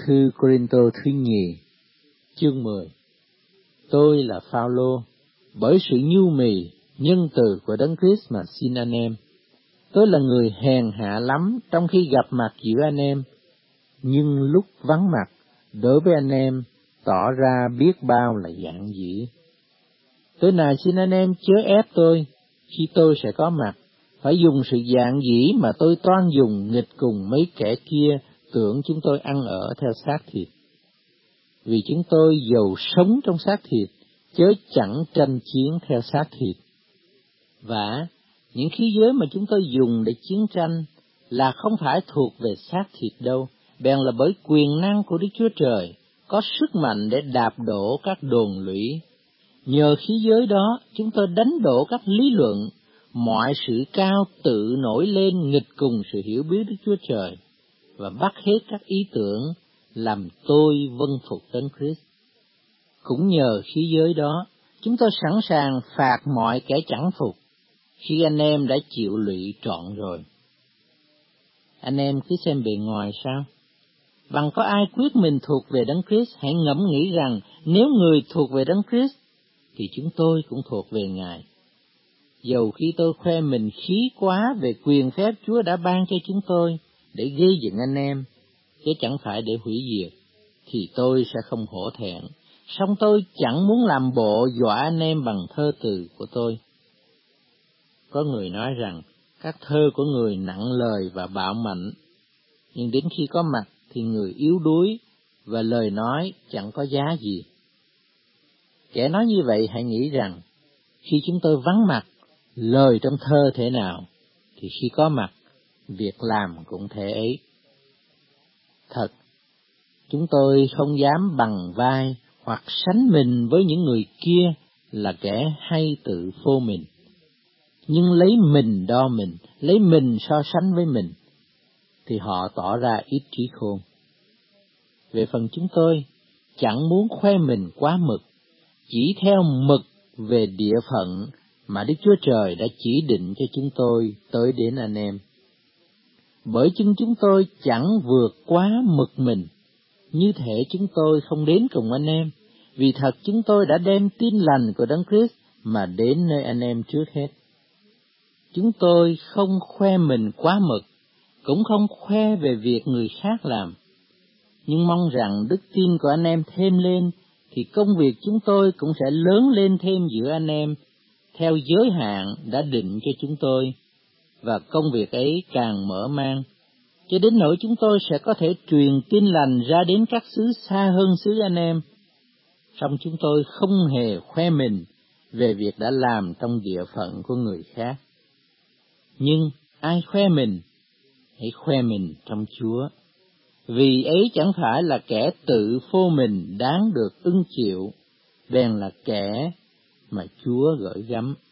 Thư Cô-rinh-tô thứ nhì, chương 10. Tôi là Phao-lô, bởi sự nhu mì, nhân từ của Đấng Christ mà xin anh em. Tôi là người hèn hạ lắm trong khi gặp mặt giữa anh em, nhưng lúc vắng mặt, đối với anh em, tỏ ra biết bao là giản dĩ. Tôi nào xin anh em chớ ép tôi, khi tôi sẽ có mặt, phải dùng sự giản dĩ mà tôi toan dùng nghịch cùng mấy kẻ kia tưởng chúng tôi ăn ở theo xác thịt. Vì chúng tôi dầu sống trong xác thịt, chớ chẳng tranh chiến theo xác thịt. Và những khí giới mà chúng tôi dùng để chiến tranh là không phải thuộc về xác thịt đâu, bèn là bởi quyền năng của Đức Chúa Trời, có sức mạnh để đạp đổ các đồn lũy. Nhờ khí giới đó, chúng tôi đánh đổ các lý luận, mọi sự cao tự nổi lên nghịch cùng sự hiểu biết Đức Chúa Trời, và bắt hết các ý tưởng làm tôi vâng phục Đấng Christ. Cũng nhờ khí giới đó, chúng tôi sẵn sàng phạt mọi kẻ chẳng phục, khi anh em đã chịu lụy trọn rồi. Anh em cứ xem bề ngoài sao? Bằng có ai quyết mình thuộc về Đấng Christ, hãy ngẫm nghĩ rằng nếu người thuộc về Đấng Christ, thì chúng tôi cũng thuộc về Ngài. Dầu khi tôi khoe mình khí quá về quyền phép Chúa đã ban cho chúng tôi để gây dựng anh em, chứ chẳng phải để hủy diệt, thì tôi sẽ không hổ thẹn. Song tôi chẳng muốn làm bộ dọa anh em bằng thơ từ của tôi. Có người nói rằng các thơ của người nặng lời và bạo mạnh, nhưng đến khi có mặt thì người yếu đuối và lời nói chẳng có giá gì. Kẻ nói như vậy hãy nghĩ rằng khi chúng tôi vắng mặt, lời trong thơ thế nào, thì khi có mặt, việc làm cũng thế ấy. Thật, chúng tôi không dám bằng vai hoặc sánh mình với những người kia là kẻ hay tự phô mình, nhưng lấy mình đo mình, lấy mình so sánh với mình, thì họ tỏ ra ít trí khôn. Về phần chúng tôi, chẳng muốn khoe mình quá mực, chỉ theo mực về địa phận mà Đức Chúa Trời đã chỉ định cho chúng tôi tới đến anh em. Bởi chúng tôi chẳng vượt quá mực mình, như thể chúng tôi không đến cùng anh em, vì thật chúng tôi đã đem tin lành của Đấng Christ mà đến nơi anh em trước hết. Chúng tôi không khoe mình quá mực, cũng không khoe về việc người khác làm, nhưng mong rằng đức tin của anh em thêm lên, thì công việc chúng tôi cũng sẽ lớn lên thêm giữa anh em, theo giới hạn đã định cho chúng tôi, và công việc ấy càng mở mang, cho đến nỗi chúng tôi sẽ có thể truyền tin lành ra đến các xứ xa hơn xứ anh em. Song chúng tôi không hề khoe mình về việc đã làm trong địa phận của người khác. Nhưng ai khoe mình, hãy khoe mình trong Chúa, vì ấy chẳng phải là kẻ tự phô mình đáng được ưng chịu, bèn là kẻ mà Chúa gửi gắm.